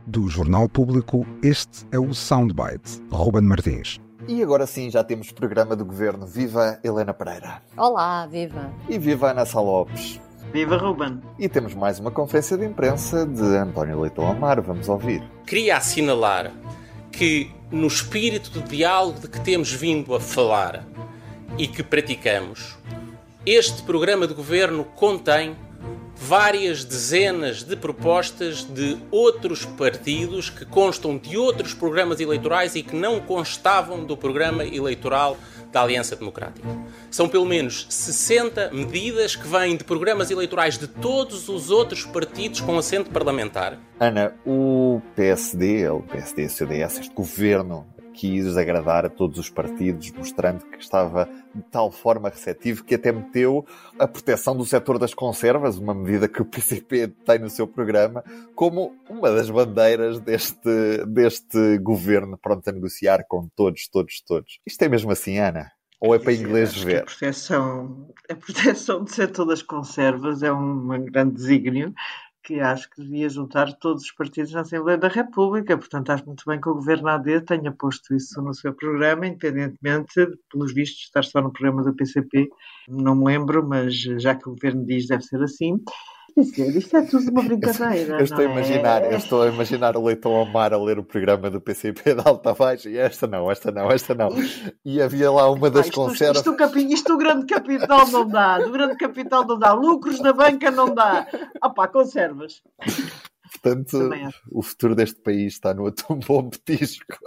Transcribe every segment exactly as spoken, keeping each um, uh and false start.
Do Jornal Público, este é o Soundbite. Ruben Martins. E agora sim já temos programa do Governo. Viva Helena Pereira. Olá, viva. E viva Ana Sá Lopes. Viva Ruben. E temos mais uma conferência de imprensa de António Leitão Amaro. Vamos ouvir. Queria assinalar que no espírito de diálogo de que temos vindo a falar e que praticamos, este programa de Governo contém várias dezenas de propostas de outros partidos que constam de outros programas eleitorais e que não constavam do programa eleitoral da Aliança Democrática. São pelo menos sessenta medidas que vêm de programas eleitorais de todos os outros partidos com assento parlamentar. Ana, o P S D, o P S D e o C D S, este governo, quis agradar a todos os partidos, mostrando que estava de tal forma receptivo que até meteu a proteção do setor das conservas, uma medida que o P C P tem no seu programa, como uma das bandeiras deste, deste governo pronto a negociar com todos, todos, todos. Isto é mesmo assim, Ana? Ou é para inglês ver? A proteção, a proteção do setor das conservas é um, um grande desígnio que acho que devia juntar todos os partidos na Assembleia da República. Portanto, acho muito bem que o Governo A D tenha posto isso no seu programa, independentemente, pelos vistos, de estar só no programa do P C P. Não me lembro, mas já que o Governo diz, deve ser assim. Dizer, isto é tudo uma brincadeira. Eu estou, não a imaginar, é? eu estou a imaginar o Leitão Amar a ler o programa do P C P de alta a baixo e esta não, esta não, esta não. E havia lá uma das ah, isto, conservas. Isto, isto, isto do grande capital não dá, do grande capital não dá, lucros na banca não dá. Ah pá, conservas. Portanto, o futuro deste país está no atum bom petisco.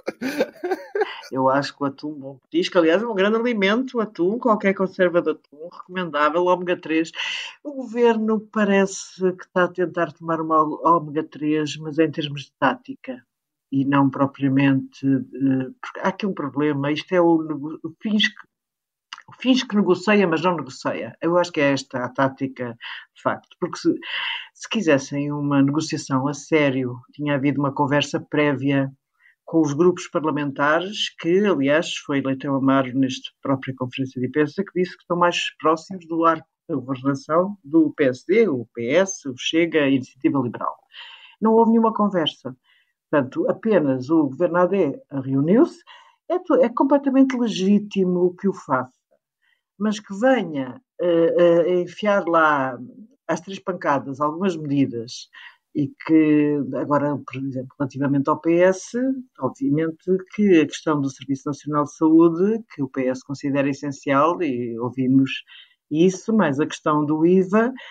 Eu acho que o atum bom petisco, aliás, é um grande alimento, o atum, qualquer conserva de atum, recomendável, ômega três. O Governo parece que está a tentar tomar uma ômega três, mas em termos de tática, e não propriamente... Porque há aqui um problema, isto é o, o fins que o fins que negocia, mas não negocia. Eu acho que é esta a tática de facto, porque se, se quisessem uma negociação a sério, tinha havido uma conversa prévia com os grupos parlamentares, que, aliás, foi Leitão Amaro nesta própria conferência de imprensa, que disse que estão mais próximos do arco da governação do P S D, o P S, o Chega, a Iniciativa Liberal. Não houve nenhuma conversa. Portanto, apenas o Governo A D reuniu-se. É, é completamente legítimo que o faça, mas que venha uh, uh, enfiar lá às três pancadas algumas medidas e que, agora, por exemplo, relativamente ao P S, obviamente que a questão do Serviço Nacional de Saúde, que o P S considera essencial, e ouvimos isso, mas a questão do I V A,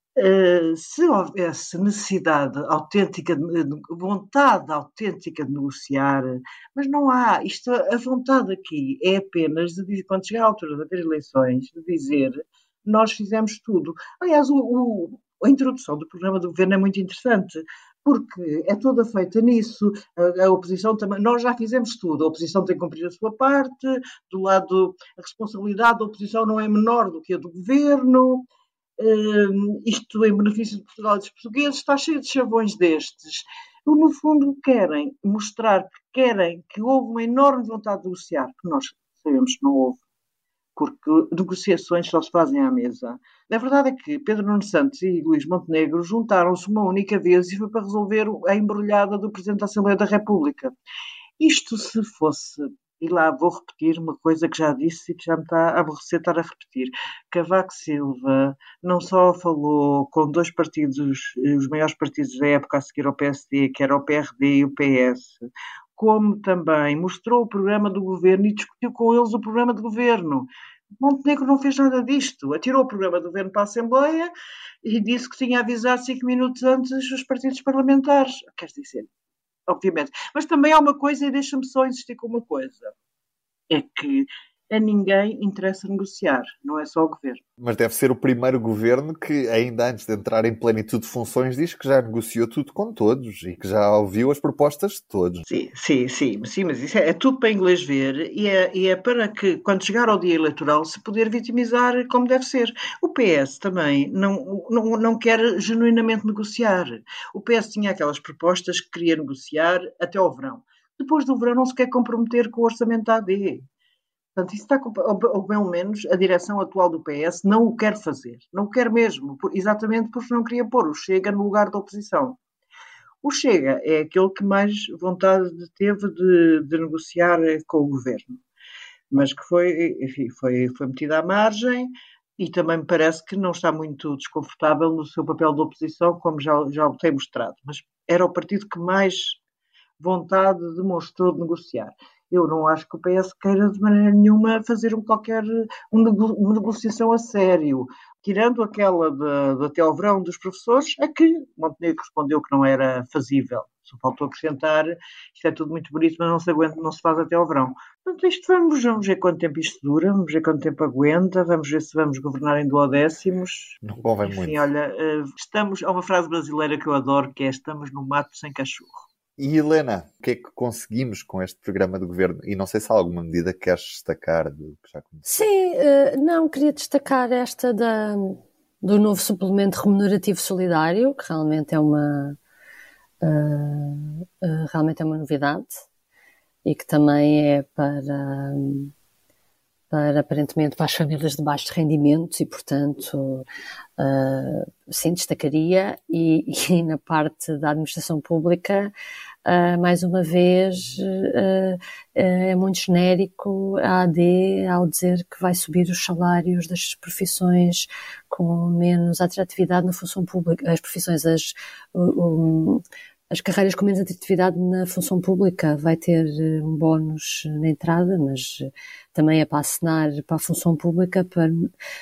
se houvesse necessidade autêntica, vontade autêntica de negociar, mas não há, isto, a vontade aqui é apenas de dizer, quando chegar a altura de haver eleições, de dizer, nós fizemos tudo. Aliás, o, o a introdução do programa do Governo é muito interessante, porque é toda feita nisso, a, a oposição também, nós já fizemos tudo, a oposição tem que cumprir a sua parte, do lado, a responsabilidade da oposição não é menor do que a do Governo, uh, isto em benefício de Portugal e dos portugueses, está cheio de chavões destes. No fundo querem mostrar que querem que houve uma enorme vontade de negociar, que nós sabemos que não houve, porque negociações só se fazem à mesa. A verdade é que Pedro Nuno Santos e Luís Montenegro juntaram-se uma única vez e foi para resolver a embrulhada do Presidente da Assembleia da República. Isto se fosse, e lá vou repetir uma coisa que já disse e que já me está a aborrecer estar a repetir, Cavaco Silva não só falou com dois partidos, os maiores partidos da época a seguir ao P S D, que era o P R D e o P S, como também mostrou o programa do Governo e discutiu com eles o programa de Governo. Montenegro não fez nada disto. Atirou o programa do Governo para a Assembleia e disse que tinha avisado cinco minutos antes os partidos parlamentares. Quer dizer, obviamente. Mas também há uma coisa, e deixa-me só insistir com uma coisa, é que a ninguém interessa negociar, não é só o Governo. Mas deve ser o primeiro Governo que, ainda antes de entrar em plenitude de funções, diz que já negociou tudo com todos e que já ouviu as propostas de todos. Sim, sim, sim, sim, mas isso é, é tudo para inglês ver e é, e é para que, quando chegar ao dia eleitoral, se poder vitimizar como deve ser. O P S também não, não, não quer genuinamente negociar. O P S tinha aquelas propostas que queria negociar até ao verão. Depois do verão não se quer comprometer com o orçamento da A D. Portanto, isso está, ou pelo menos a direção atual do P S não o quer fazer. Não o quer mesmo, exatamente porque não queria pôr o Chega no lugar da oposição. O Chega é aquele que mais vontade teve de, de negociar com o governo, mas que foi, enfim, foi, foi metido à margem e também me parece que não está muito desconfortável no seu papel de oposição, como já, já o tem mostrado. Mas era o partido que mais vontade demonstrou de negociar. Eu não acho que o P S queira de maneira nenhuma fazer um qualquer, um nego, uma negociação a sério. Tirando aquela de, de até ao verão dos professores, a que Montenegro respondeu que não era fazível. Só faltou acrescentar, isto é tudo muito bonito, mas não se aguenta, não se faz até ao verão. Portanto, isto vamos, vamos ver quanto tempo isto dura, vamos ver quanto tempo aguenta, vamos ver se vamos governar em duodécimos. Não convém Enfim, muito. olha, estamos, há uma frase brasileira que eu adoro, que é estamos no mato sem cachorro. E Helena, o que é que conseguimos com este programa de governo? E não sei se há alguma medida que queres destacar do que já conhecemos. Sim, não, queria destacar esta da, do novo suplemento remunerativo solidário, que realmente é uma, uh, uh, realmente é uma novidade e que também é para, para, aparentemente, para as famílias de baixos rendimentos e, portanto, uh, sim, destacaria. E, e na parte da administração pública, Uh, mais uma vez, uh, uh, é muito genérico a AD ao dizer que vai subir os salários das profissões com menos atratividade na função pública, as profissões, as, um, as carreiras com menos atratividade na função pública. Vai ter um bónus na entrada, mas também é para assinar para a função pública, para,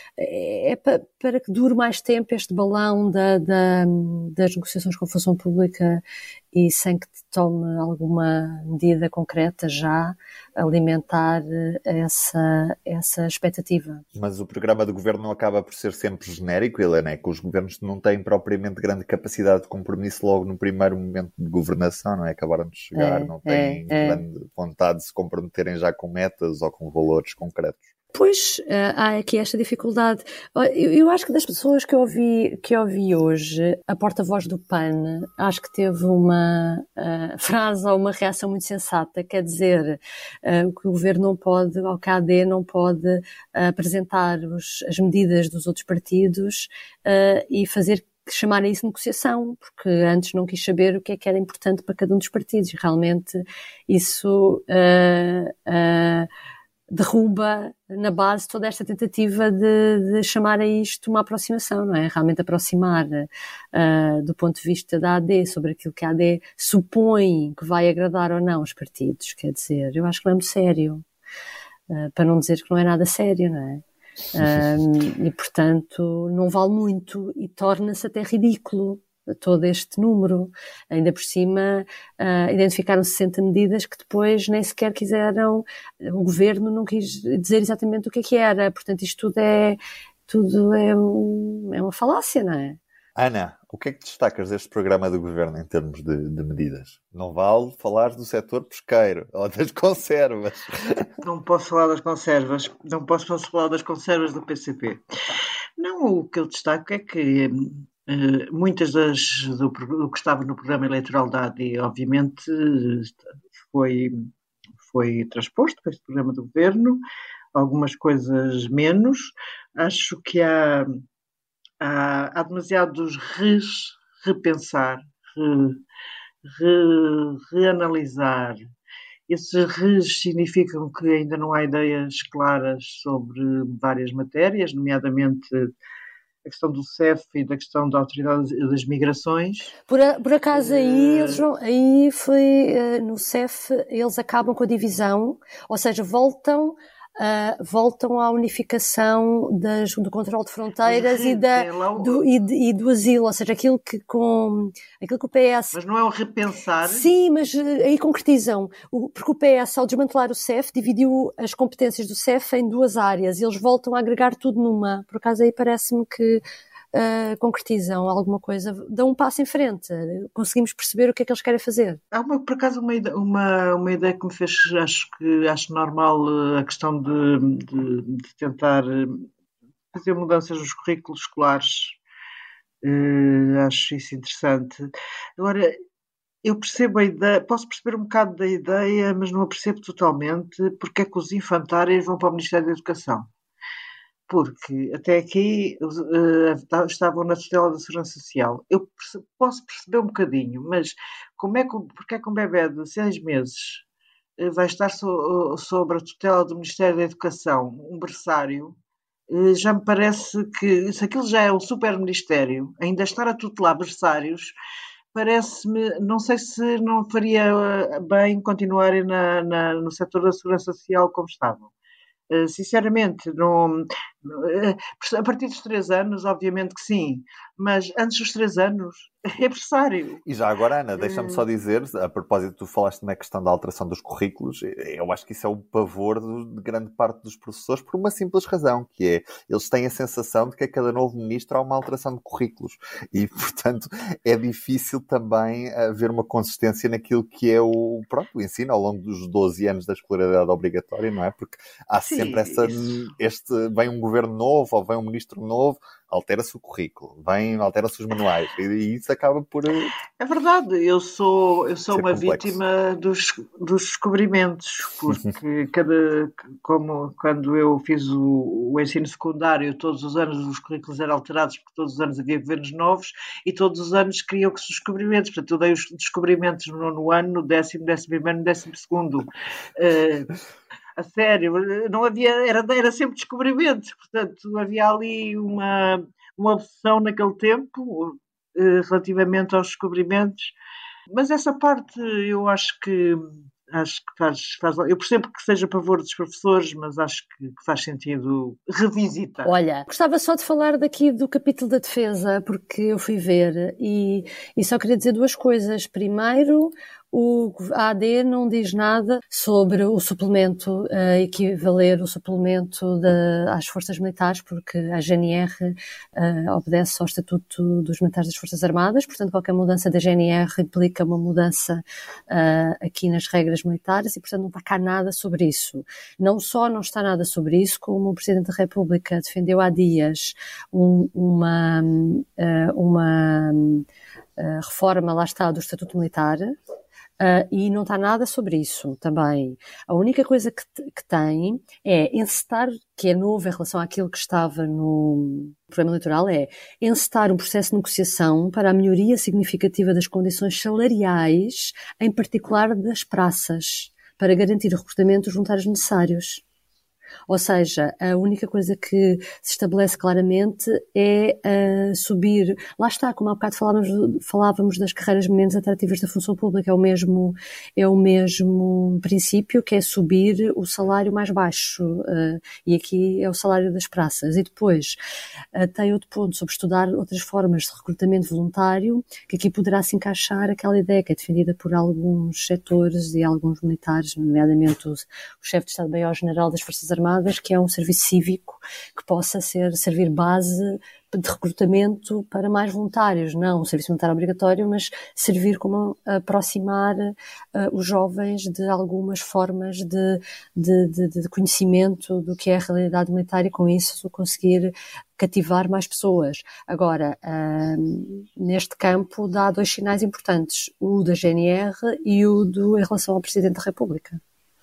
é para, para que dure mais tempo este balão da, da, das negociações com a função pública e sem que tome alguma medida concreta já alimentar essa, essa expectativa. Mas o programa de governo não acaba por ser sempre genérico, Helena, é que os governos não têm propriamente grande capacidade de compromisso logo no primeiro momento de governação, não é? Acabaram de chegar, é, não têm é, é. grande vontade de se comprometerem já com metas ou com valores concretos. Pois, há aqui esta dificuldade. Eu, eu acho que das pessoas que eu ouvi, que eu ouvi hoje, a porta-voz do P A N, acho que teve uma uh, frase ou uma reação muito sensata, quer dizer, uh, que o governo não pode, ou que a AD não pode uh, apresentar os, as medidas dos outros partidos uh, e fazer chamar a isso de negociação, porque antes não quis saber o que é que era importante para cada um dos partidos. Realmente isso uh, uh, derruba na base toda esta tentativa de, de chamar a isto uma aproximação, não é? Realmente aproximar uh, do ponto de vista da A D sobre aquilo que a AD supõe que vai agradar ou não os partidos. Quer dizer, eu acho que não é muito sério, uh, para não dizer que não é nada sério, não é? Um, e portanto não vale muito e torna-se até ridículo todo este número. Ainda por cima uh, identificaram sessenta medidas que depois nem sequer quiseram, o governo não quis dizer exatamente o que é que era, portanto isto tudo é tudo é, um, é uma falácia, não é? Ana, o que é que destacas deste programa do governo em termos de, de medidas? Não vale falar do setor pesqueiro ou das conservas. Não posso falar das conservas. Não posso falar das conservas do P C P. Não, o que eu destaco é que uh, muitas das do, do que estava no programa eleitoral da A D, obviamente, foi, foi transposto para este programa do governo. Algumas coisas menos. Acho que há... Há, há demasiados res, repensar, re, re, reanalisar. Esses res significam que ainda não há ideias claras sobre várias matérias, nomeadamente a questão do C E F e da questão da Autoridade das Migrações. Por, a, por acaso aí, eles não, aí foi, no C E F eles acabam com a divisão, ou seja, voltam... Uh, voltam à unificação das, do controle de fronteiras e, da, do, e, de, e do asilo, ou seja, aquilo que, com, aquilo que o P S... Mas não é um repensar? Sim, mas uh, aí concretizam, o, porque o P S, ao desmantelar o C E F, dividiu as competências do C E F em duas áreas e eles voltam a agregar tudo numa. Por acaso aí parece-me que Uh, concretizam alguma coisa, dão um passo em frente, conseguimos perceber o que é que eles querem fazer. Há uma, por acaso uma, uma, uma ideia que me fez, acho que acho normal a questão de, de, de tentar fazer mudanças nos currículos escolares, uh, acho isso interessante. Agora, eu percebo a ideia, posso perceber um bocado da ideia, mas não a percebo totalmente, porque é que os infantários vão para o Ministério da Educação. porque até aqui uh, estavam na tutela da Segurança Social. Eu perce- posso perceber um bocadinho, mas como é que, porque é que um bebê de seis meses uh, vai estar so, uh, sobre a tutela do Ministério da Educação, um berçário? Uh, já me parece que, se aquilo já é um super ministério, ainda estar a tutelar berçários, parece-me, não sei se não faria bem continuarem na, na, no setor da Segurança Social como estavam. Uh, sinceramente, não, uh, a partir dos três anos, obviamente que sim, mas antes dos três anos é berçário. E já agora, Ana, deixa-me só dizer, a propósito, tu falaste na questão da alteração dos currículos, eu acho que isso é o pavor de grande parte dos professores por uma simples razão, que é, eles têm a sensação de que a cada novo ministro há uma alteração de currículos e, portanto, é difícil também haver uma consistência naquilo que é o, pronto, o ensino ao longo dos doze anos da escolaridade obrigatória, não é? Porque há Sim, sempre essa, este, vem um governo novo ou vem um ministro novo, altera-se o currículo, vem, altera-se os manuais, e, e isso acaba por... É verdade, eu sou, eu sou uma complexo. vítima dos, dos descobrimentos, porque cada, como quando eu fiz o, o ensino secundário, todos os anos os currículos eram alterados, porque todos os anos havia governos novos, e todos os anos criam-se os descobrimentos, portanto eu dei os descobrimentos no nono ano, no décimo, décimo primeiro, no décimo segundo. Uh, A sério, não havia, era, era sempre descobrimento, portanto havia ali uma, uma obsessão naquele tempo eh, relativamente aos descobrimentos, mas essa parte eu acho que acho que faz, faz eu percebo que seja a favor dos professores, mas acho que, que faz sentido revisitar. Olha, gostava só de falar daqui do capítulo da defesa, porque eu fui ver e, e só queria dizer duas coisas. Primeiro, o A D não diz nada sobre o suplemento, uh, equivaler o suplemento de, às forças militares, porque a G N R uh, obedece ao Estatuto dos Militares das Forças Armadas, portanto qualquer mudança da G N R implica uma mudança uh, aqui nas regras militares e, portanto, não está cá nada sobre isso. Não só não está nada sobre isso, como o Presidente da República defendeu há dias um, uma, uh, uma uh, reforma, lá está, do Estatuto Militar. Uh, e não está nada sobre isso também. A única coisa que, que tem é encetar, que é novo em relação àquilo que estava no programa eleitoral, é encetar um processo de negociação para a melhoria significativa das condições salariais, em particular das praças, para garantir o recrutamento dos voluntários necessários. Ou seja, a única coisa que se estabelece claramente é uh, subir, lá está, como há bocado falávamos, falávamos das carreiras menos atrativas da função pública, é o mesmo, é o mesmo princípio, que é subir o salário mais baixo, uh, e aqui é o salário das praças. E depois uh, tem outro ponto sobre estudar outras formas de recrutamento voluntário, que aqui poderá se encaixar aquela ideia que é defendida por alguns setores e alguns militares, nomeadamente o, o chefe de Estado-Maior-General das Forças Armadas, que é um serviço cívico que possa ser, servir base de recrutamento para mais voluntários, não um serviço militar obrigatório, mas servir como aproximar uh, os jovens de algumas formas de, de, de, de conhecimento do que é a realidade militar e com isso conseguir cativar mais pessoas. Agora, uh, neste campo dá dois sinais importantes, o da G N R e o do, em relação ao Presidente da República.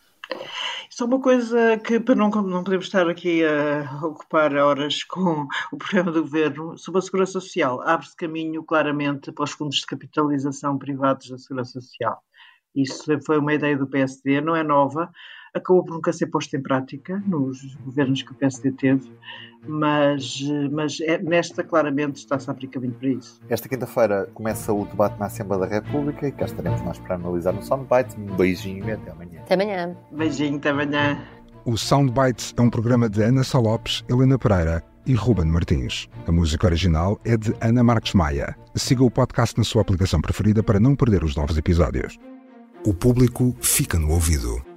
Isso é uma coisa que não, não podemos estar aqui a ocupar horas com o programa do Governo. Sobre a Segurança Social, abre-se caminho claramente para os fundos de capitalização privados da Segurança Social. Isso foi uma ideia do P S D, não é nova, acabou por nunca ser posta em prática nos governos que o P S D teve, mas, mas é, nesta claramente está-se a abrir caminho para isso. Esta quinta-feira começa o debate na Assembleia da República e cá estaremos nós para analisar no Soundbite. Um beijinho e até amanhã. Até amanhã. Beijinho, até amanhã. O Soundbites é um programa de Ana Sá Lopes, Helena Pereira e Ruben Martins. A música original é de Ana Marques Maia. Siga o podcast na sua aplicação preferida para não perder os novos episódios. O público fica no ouvido.